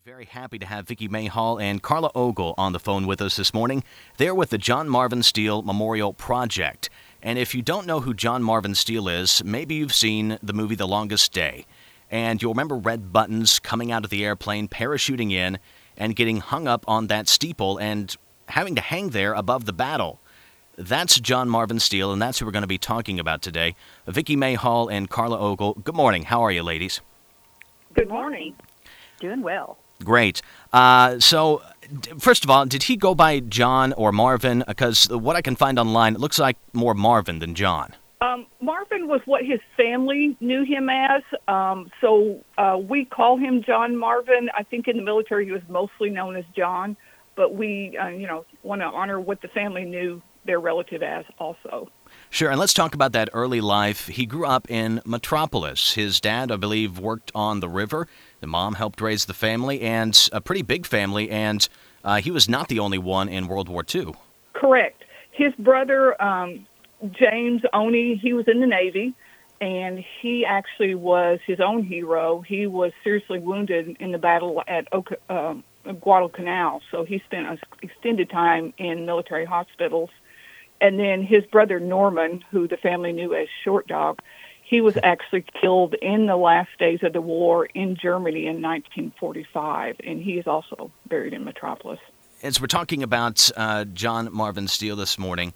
Very happy to have Vicki Mayhall and Carla Ogle on the phone with us this morning. They're with the John Marvin Steele Memorial Project. And if you don't know who John Marvin Steele is, maybe you've seen the movie The Longest Day. And you'll remember red buttons coming out of the airplane, parachuting in, and getting hung up on that steeple and having to hang there above the battle. That's John Marvin Steele, and that's who we're going to be talking about today. Vicki Mayhall and Carla Ogle, good morning. How are you, ladies? Good morning. Doing well. Great. So, first of all, did he go by John or Marvin? Because what I can find online, it looks like more Marvin than John. Marvin was what his family knew him as, so we call him John Marvin. I think in the military he was mostly known as John, but we, want to honor what the family knew their relative as also. Sure, and let's talk about that early life. He grew up in Metropolis. His dad, I believe, worked on the river. The mom helped raise the family, and a pretty big family, and he was not the only one in World War II. Correct. His brother, James Oney, he was in the Navy, and he actually was his own hero. He was seriously wounded in the battle at Guadalcanal, so he spent an extended time in military hospitals. And then his brother Norman, who the family knew as Short Dog, he was actually killed in the last days of the war in Germany in 1945, and he is also buried in Metropolis. As we're talking about John Marvin Steele this morning,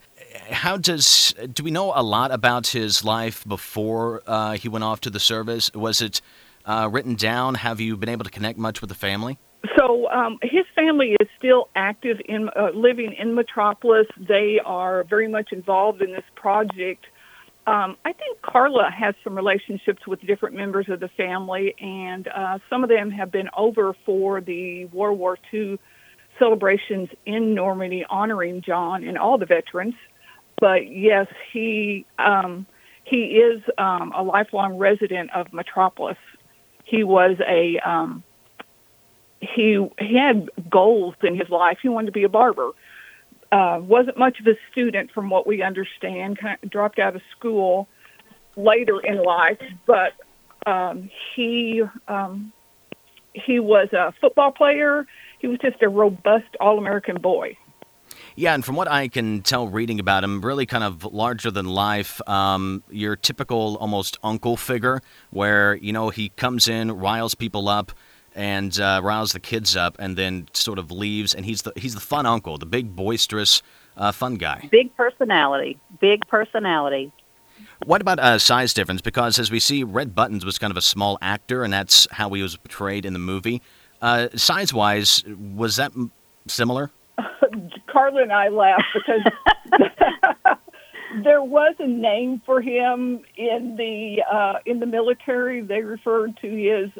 do we know a lot about his life before he went off to the service? Was it written down? Have you been able to connect much with the family? So his family is still active in living in Metropolis. They are very much involved in this project. I think Carla has some relationships with different members of the family, and some of them have been over for the World War II celebrations in Normandy honoring John and all the veterans. But yes, he is a lifelong resident of Metropolis. He was he had goals in his life. He wanted to be a barber. Wasn't much of a student from what we understand, kind of dropped out of school later in life, but he was a football player. He was just a robust All-American boy. Yeah, and from what I can tell reading about him, really kind of larger than life, your typical almost uncle figure where, he comes in, riles people up, and riles the kids up, and then sort of leaves, and he's the fun uncle, the big, boisterous, fun guy. Big personality. What about size difference? Because as we see, Red Buttons was kind of a small actor, and that's how he was portrayed in the movie. Size-wise, was that similar? Carla and I laugh because there was a name for him in the military. They referred to his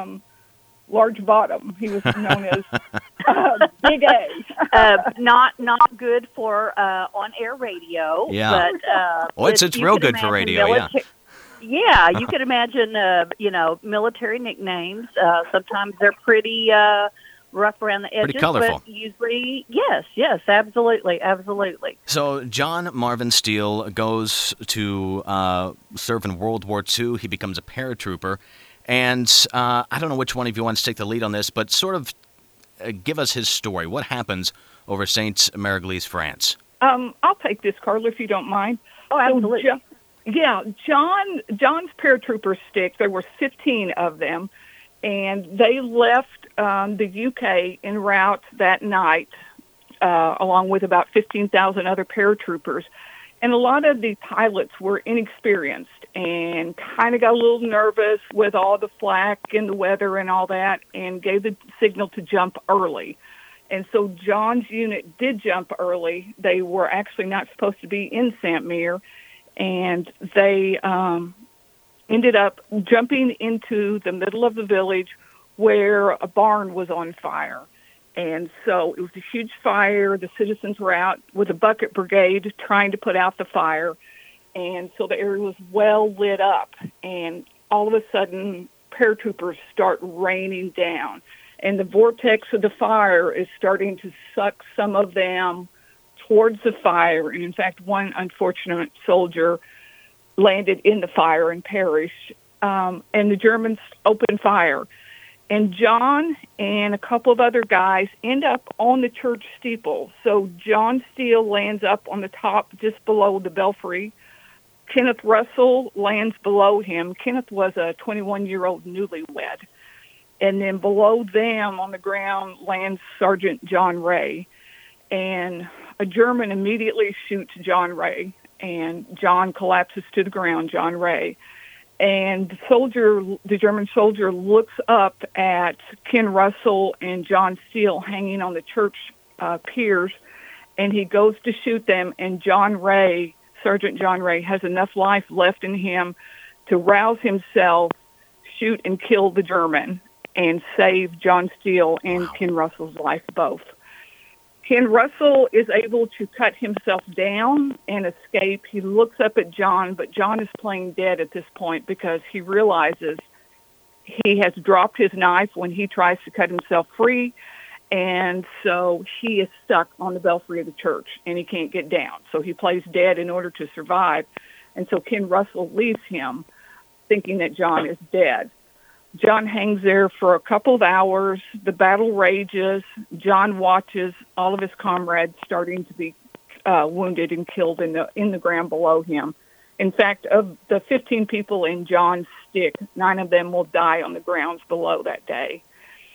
large bottom. He was known as Big A. Not good for on-air radio. Yeah. But it's real good for radio. Yeah, you can imagine. Military nicknames. Sometimes they're pretty rough around the edges. Pretty colorful. But usually, yes, absolutely. So John Marvin Steele goes to serve in World War II. He becomes a paratrooper. And I don't know which one of you wants to take the lead on this, but sort of give us his story. What happens over St. Mère-Église, France? I'll take this, Carla, if you don't mind. Oh, absolutely. So, John's paratrooper stick, there were 15 of them, and they left the UK en route that night, along with about 15,000 other paratroopers. And a lot of the pilots were inexperienced and kind of got a little nervous with all the flak and the weather and all that, and gave the signal to jump early. And so John's unit did jump early. They were actually not supposed to be in Saint-Mère, and they ended up jumping into the middle of the village where a barn was on fire. And so it was a huge fire. The citizens were out with a bucket brigade trying to put out the fire. And so the area was well lit up. And all of a sudden, paratroopers start raining down. And the vortex of the fire is starting to suck some of them towards the fire. And in fact, one unfortunate soldier landed in the fire and perished. And the Germans opened fire. And John and a couple of other guys end up on the church steeple. So John Steele lands up on the top just below the belfry. Kenneth Russell lands below him. Kenneth was a 21-year-old newlywed. And then below them on the ground lands Sergeant John Ray. And a German immediately shoots John Ray. And John collapses to the ground, John Ray. And the German soldier looks up at Ken Russell and John Steele hanging on the church piers, and he goes to shoot them, and Sergeant John Ray, has enough life left in him to rouse himself, shoot and kill the German, and save John Steele and Ken Russell's life both. Ken Russell is able to cut himself down and escape. He looks up at John, but John is playing dead at this point because he realizes he has dropped his knife when he tries to cut himself free, and so he is stuck on the belfry of the church, and he can't get down. So he plays dead in order to survive, and so Ken Russell leaves him thinking that John is dead. John hangs there for a couple of hours. The battle rages. John watches all of his comrades starting to be wounded and killed in the ground below him. In fact, of the 15 people in John's stick, 9 of them will die on the grounds below that day.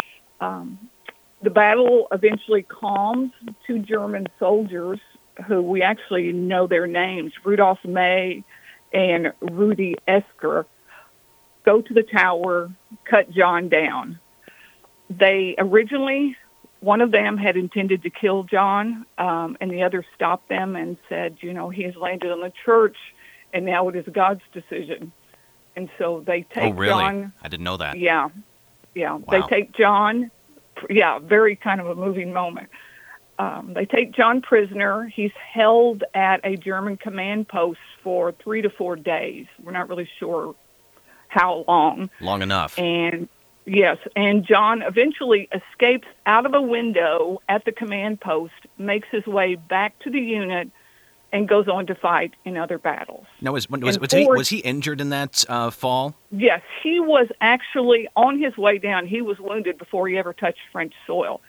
The battle eventually calms. 2 German soldiers, who we actually know their names, Rudolf May and Rudi Esker, go to the tower, cut John down. They originally, one of them had intended to kill John, and the other stopped them and said, he has landed on the church, and now it is God's decision. And so they take John. I didn't know that. Yeah. Wow. They take John. Yeah, very kind of a moving moment. They take John prisoner. He's held at a German command post for 3 to 4 days. We're not really sure how long. Long enough. And yes, and John eventually escapes out of a window at the command post, makes his way back to the unit, and goes on to fight in other battles. Now, was he injured in that fall? Yes, he was actually on his way down. He was wounded before he ever touched French soil.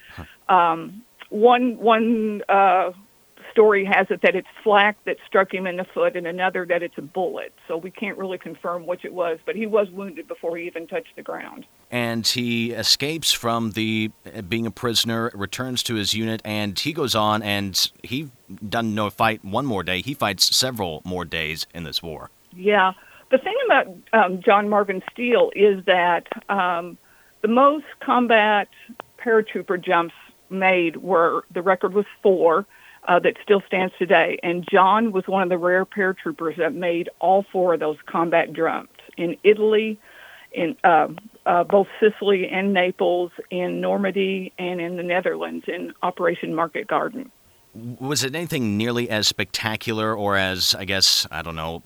One story has it that it's flak that struck him in the foot, and another that it's a bullet. So we can't really confirm which it was, but he was wounded before he even touched the ground. And he escapes from being a prisoner, returns to his unit, and he goes on, and he doesn't fight one more day. He fights several more days in this war. Yeah. The thing about John Marvin Steele is that the most combat paratrooper jumps made the record was 4, that still stands today. And John was one of the rare paratroopers that made all 4 of those combat jumps in Italy, in both Sicily and Naples, in Normandy, and in the Netherlands in Operation Market Garden. Was it anything nearly as spectacular or as, I guess, I don't know,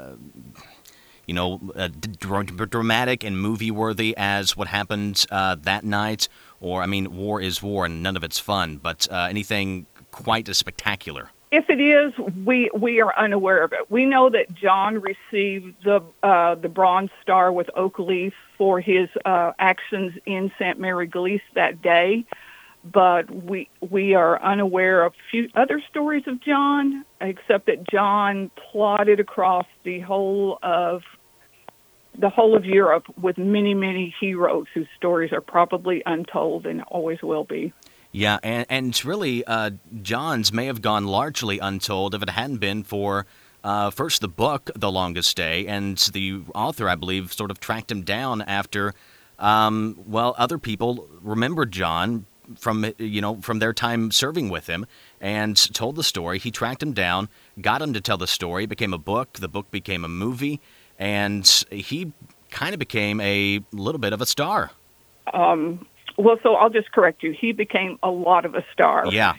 dramatic and movie-worthy as what happened that night? Or, I mean, war is war and none of it's fun, but anything quite as spectacular? If it is, we are unaware of it. We know that John received the Bronze Star with Oak Leaf for his actions in St. Mary Galice that day, but we are unaware of few other stories of John, except that John plodded across the whole of Europe with many, many heroes whose stories are probably untold and always will be. Yeah, and really, John's may have gone largely untold if it hadn't been for, first, the book, The Longest Day, and the author, I believe, sort of tracked him down after, other people remembered John from their time serving with him and told the story. He tracked him down, got him to tell the story, it became a book, the book became a movie, and he kind of became a little bit of a star. Well, so I'll just correct you. He became a lot of a star. Yeah.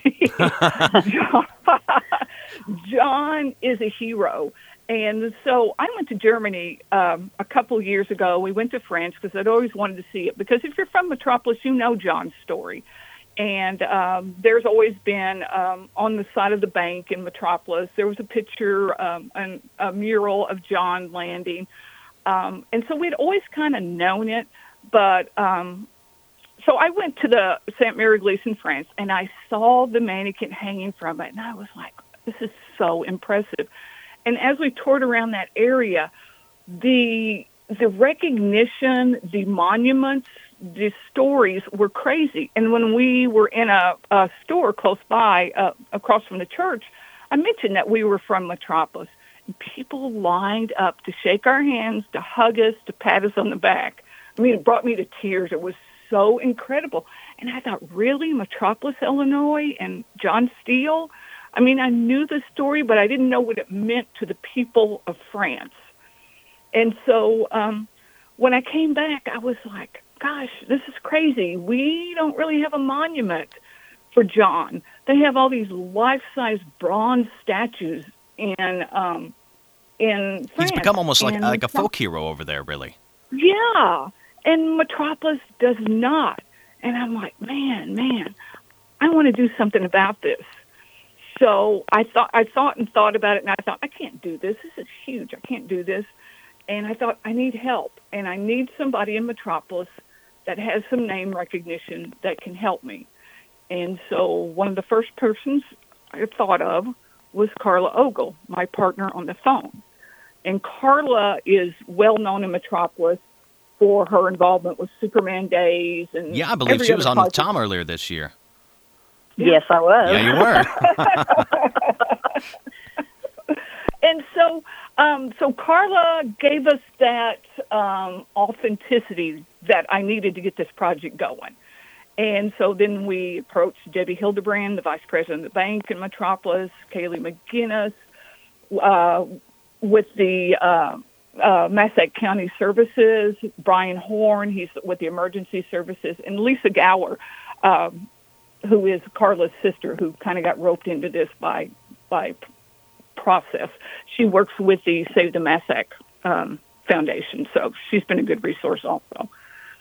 John is a hero. And so I went to Germany a couple years ago. We went to France because I'd always wanted to see it. Because if you're from Metropolis, you know John's story. And there's always been, on the side of the bank in Metropolis, there was a picture, a mural of John landing. And so we'd always kind of known it. But so I went to the St. Mary Glees in France, and I saw the mannequin hanging from it, and I was like, this is so impressive. And as we toured around that area, the recognition, the monuments, the stories were crazy. And when we were in a store close by, across from the church, I mentioned that we were from Metropolis. And people lined up to shake our hands, to hug us, to pat us on the back. I mean, it brought me to tears. It was so incredible. And I thought, really, Metropolis, Illinois, and John Steele? I mean, I knew the story, but I didn't know what it meant to the people of France. And so when I came back, I was like, gosh, this is crazy. We don't really have a monument for John. They have all these life-size bronze statues in France. He's become almost like a folk hero over there, really. Yeah, and Metropolis does not. And I'm like, man, I want to do something about this. So I thought about it, and I thought, I can't do this. This is huge. I can't do this. And I thought, I need help, and I need somebody in Metropolis that has some name recognition that can help me. And so one of the first persons I thought of was Carla Ogle, my partner on the phone. And Carla is well known in Metropolis for her involvement with Superman Days. And yeah, I believe she was on with Tom earlier this year. Yes, I was. Yeah, you were. And so Carla gave us that authenticity that I needed to get this project going. And so then we approached Debbie Hildebrand, the vice president of the bank in Metropolis, Kaylee McGinnis, with the Massac County Services, Brian Horn, he's with the emergency services, and Lisa Gower, who is Carla's sister, who kind of got roped into this by process. She works with the Save the Massac Foundation, so she's been a good resource also.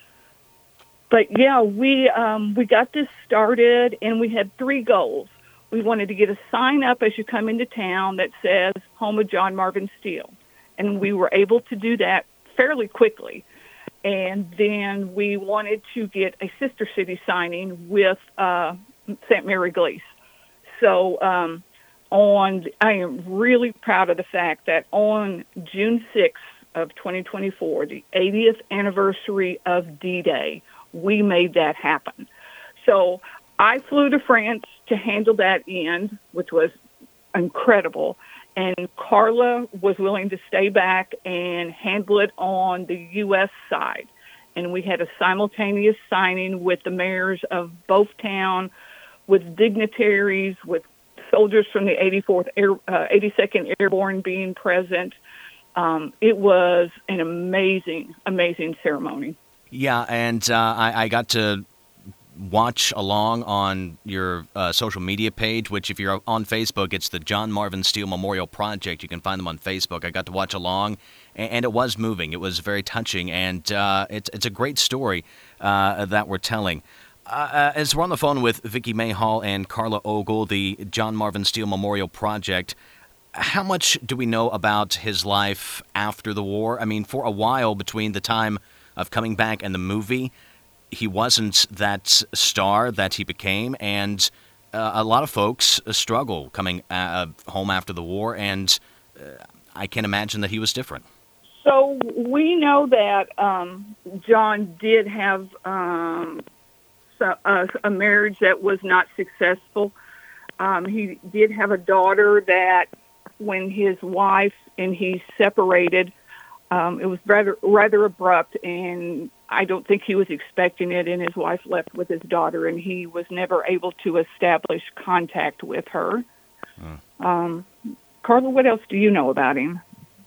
But yeah, we got this started, and we had 3 goals. We wanted to get a sign up as you come into town that says "Home of John Marvin Steele," and we were able to do that fairly quickly. And then we wanted to get a sister city signing with St. Mary Glees. So I am really proud of the fact that on June 6th of 2024, the 80th anniversary of D-Day, we made that happen. So I flew to France to handle that end, which was incredible. And Carla was willing to stay back and handle it on the U.S. side. And we had a simultaneous signing with the mayors of both towns, with dignitaries, with soldiers from the 82nd Airborne being present. It was an amazing, amazing ceremony. Yeah, and I got to watch along on your social media page, which if you're on Facebook, it's the John Marvin Steele Memorial Project. You can find them on Facebook. I got to watch along, and it was moving. It was very touching, and it's a great story that we're telling. As we're on the phone with Vicki Mayhall and Carla Ogle, the John Marvin Steele Memorial Project, how much do we know about his life after the war? I mean, for a while between the time of coming back and the movie, he wasn't that star that he became, and a lot of folks struggle coming home after the war, and I can imagine that he was different. So we know that John did have a marriage that was not successful. He did have a daughter that when his wife and he separated, it was rather abrupt, and I don't think he was expecting it, and his wife left with his daughter, and he was never able to establish contact with her. Carla, what else do you know about him?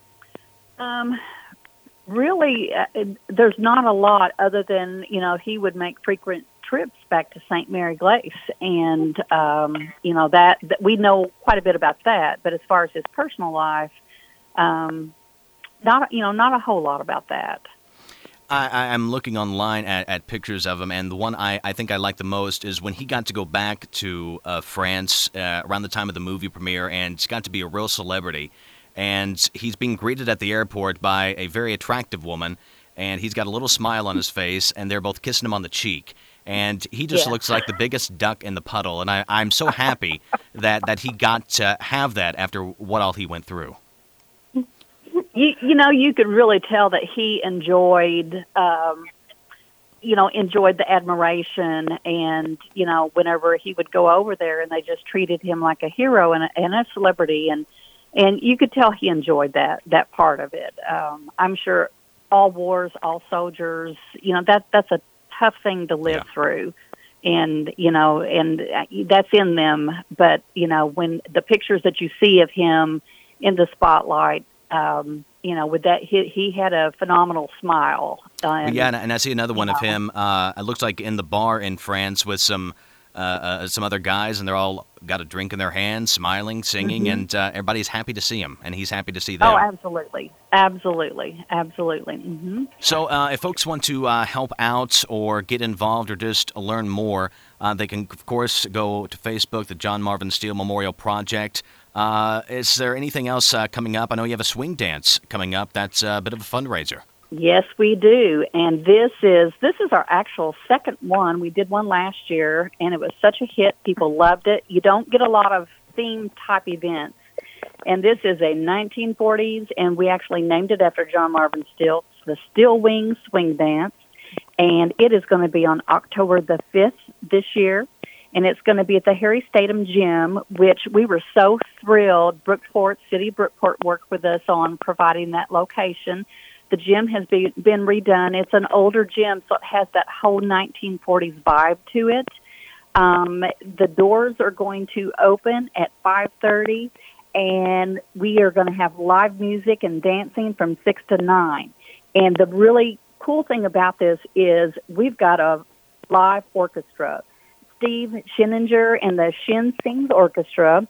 Really, there's not a lot other than, he would make frequent trips back to St. Mary Glees, and, that we know quite a bit about that, but as far as his personal life, not a whole lot about that. I'm looking online at pictures of him, and the one I think I like the most is when he got to go back to France around the time of the movie premiere, and got to be a real celebrity. And he's being greeted at the airport by a very attractive woman, and he's got a little smile on his face, and they're both kissing him on the cheek. and he just looks like the biggest duck in the puddle. And I'm so happy that he got to have that after what all he went through. You could really tell that he enjoyed the admiration, and, whenever he would go over there and they just treated him like a hero and a celebrity, and you could tell he enjoyed that part of it. I'm sure all wars, all soldiers, that's a tough thing to live through. And, and that's in them. But, when the pictures that you see of him in the spotlight, with that, he had a phenomenal smile. And I see another one of him. It looks like in the bar in France with some other guys, and they're all got a drink in their hands, smiling, singing, and everybody's happy to see him, and he's happy to see them. Oh, absolutely. Mm-hmm. So if folks want to help out or get involved or just learn more, they can, of course, go to Facebook, the John Marvin Steele Memorial Project. Is there anything else coming up? I know you have a swing dance coming up. That's a bit of a fundraiser. Yes, we do, and this is our actual second one. We did one last year, and it was such a hit. People loved it. You don't get a lot of theme-type events, and this is a 1940s, and we actually named it after John Marvin Steele, the Steel Wing Swing Dance, and it is going to be on October the 5th this year, and it's going to be at the Harry Statham Gym, which we were so thrilled. City of Brookport worked with us on providing that location. The gym has been redone. It's an older gym, so it has that whole 1940s vibe to it. The doors are going to open at 5:30, and we are going to have live music and dancing from 6 to 9. And the really cool thing about this is we've got a live orchestra. Steve Scheninger and the Shin Sings Orchestra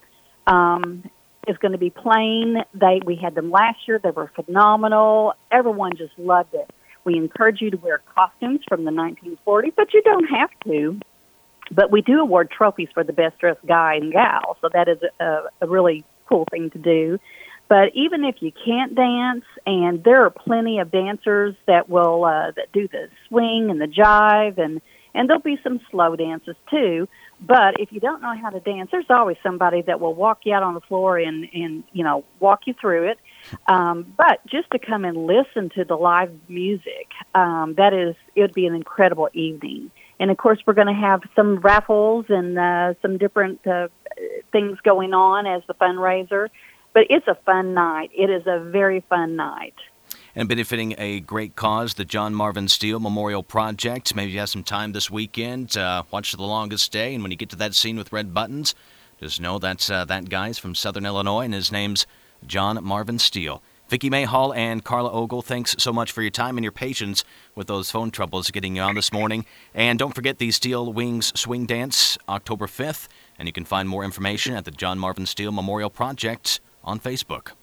is going to be playing. We had them last year. They were phenomenal. Everyone just loved it. We encourage you to wear costumes from the 1940s, but you don't have to. But we do award trophies for the best dressed guy and gal, so that is a really cool thing to do. But even if you can't dance, and there are plenty of dancers that will that do the swing and the jive, and there'll be some slow dances too. But if you don't know how to dance, there's always somebody that will walk you out on the floor and walk you through it. But just to come and listen to the live music, it would be an incredible evening. And of course, we're going to have some raffles and some different things going on as the fundraiser. But it's a fun night. It is a very fun night. And benefiting a great cause, the John Marvin Steele Memorial Project. Maybe you have some time this weekend. Watch The Longest Day, and when you get to that scene with red buttons, just know that's that guy's from Southern Illinois, and his name's John Marvin Steele. Vicki May Hall and Carla Ogle, thanks so much for your time and your patience with those phone troubles getting you on this morning. And don't forget the Steel Wings Swing Dance, October 5th, and you can find more information at the John Marvin Steele Memorial Project on Facebook.